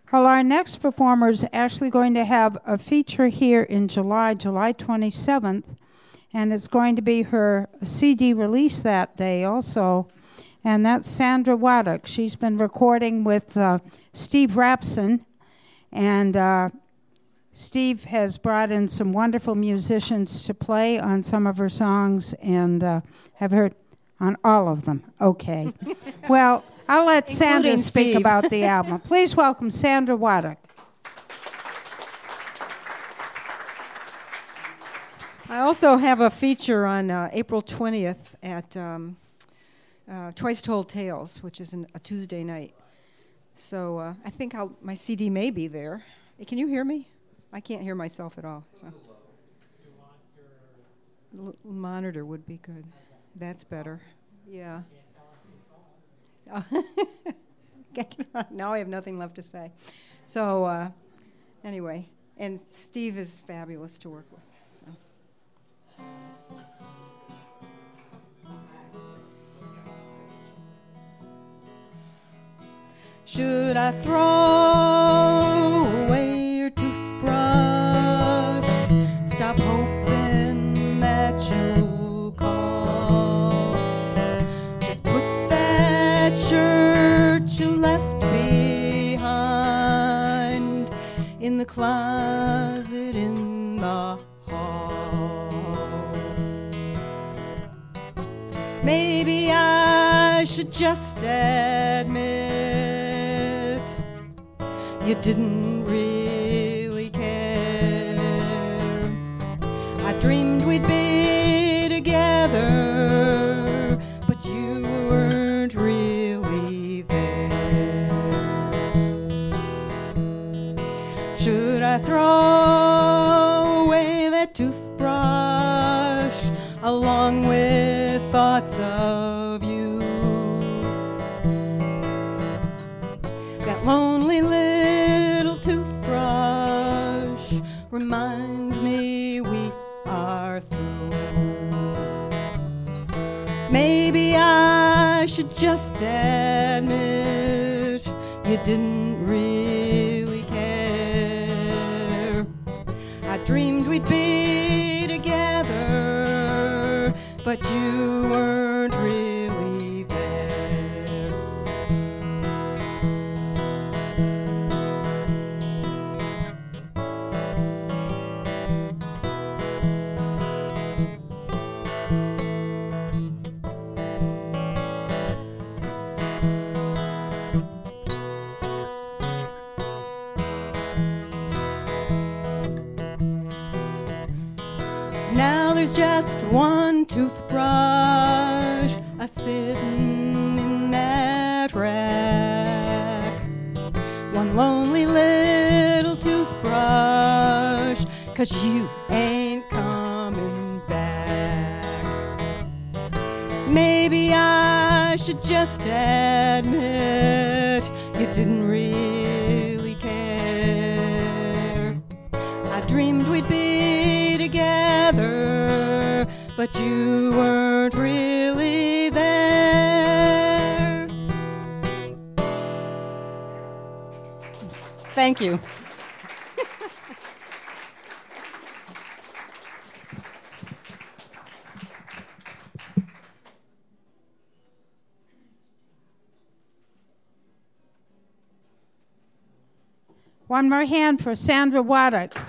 Well, our next performer is actually going to have a feature here in July 27th, and it's going to be her CD release that day also, and that's Sandra Waddock. She's been recording with Steve Rapson, and Steve has brought in some wonderful musicians to play on some of her songs, and have heard on all of them. Okay. Well, I'll let Sandra speak about the album. Please welcome Sandra Waddock. I also have a feature on April 20th at Twice Told Tales, which is a Tuesday night. So I think my CD may be there. Hey, can you hear me? I can't hear myself at all. So. The monitor would be good. That's better. Yeah. Now I have nothing left to say. So anyway, and Steve is fabulous to work with. So. Should I throw away your toothbrush? Stop hoping that you'll call. Just put that shirt you left behind in the closet in the hall. Maybe I should just admit you didn't really care. I dreamed we'd be together, but you weren't really there. Should I throw away that toothbrush along with thoughts of you? That lonely little toothbrush reminds me we are through. Maybe I should just admit you didn't really care. I dreamed we'd be together, but you weren't really there. Now there's just one toothbrush a-sittin' in that rack. One lonely little toothbrush, 'cause you ain't coming back. Maybe I should just admit you didn't really care. I dreamed we'd be together, but you weren't really there. Thank you. One more hand for Sandra Waddock.